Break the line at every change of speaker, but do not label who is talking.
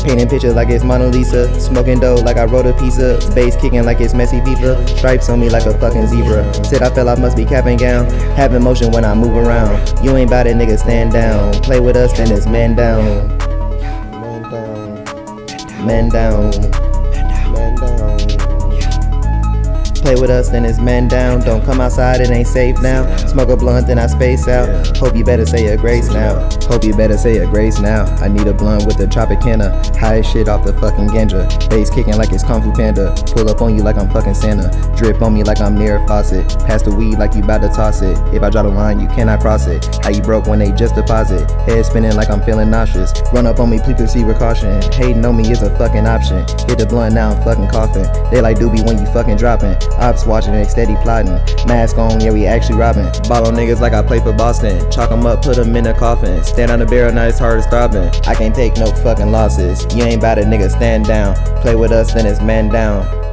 Painting pictures like it's Mona Lisa. Smoking dough like I wrote a pizza. Bass kicking like it's Messi Viva. Stripes on me like a fucking zebra. Said I fell, I must be cap and gown. Having motion when I move around. You ain't bout it, nigga, stand down. Play with us, then it's man down. Man down. Man down. Man down. Play with us, then it's man down. Don't come outside, it ain't safe now. Smoke a blunt, then I space out. Hope you better say your grace now. Hope you better say your grace now. I need a blunt with the Tropicana. High as shit off the fucking ganja. Bass kicking like it's Kung Fu Panda. Pull up on you like I'm fucking Santa. Drip on me like I'm near a faucet. Pass the weed like you bout to toss it. If I draw the line, you cannot cross it. How you broke when they just deposit? Head spinning like I'm feeling nauseous. Run up on me, please proceed with caution. Hating on me is a fucking option. Hit the blunt, now I'm fucking coughing. They like doobie when you fucking dropping. Ops watching, they steady plotting. Mask on, yeah, we actually robbing. Ball on niggas like I play for Boston. Chalk them up, put them in a coffin. Stand on the barrel, now it's hard as throbbing. I can't take no fucking losses. You ain't bout it, nigga, stand down. Play with us, then it's man down.